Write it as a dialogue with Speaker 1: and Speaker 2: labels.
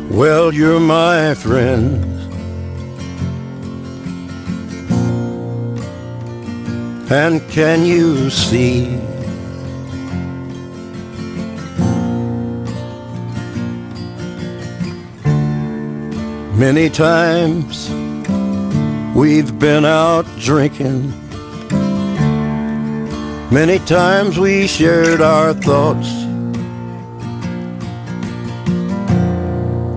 Speaker 1: Well, you're my friend, and can you see many times we've been out drinking, many times we shared our thoughts,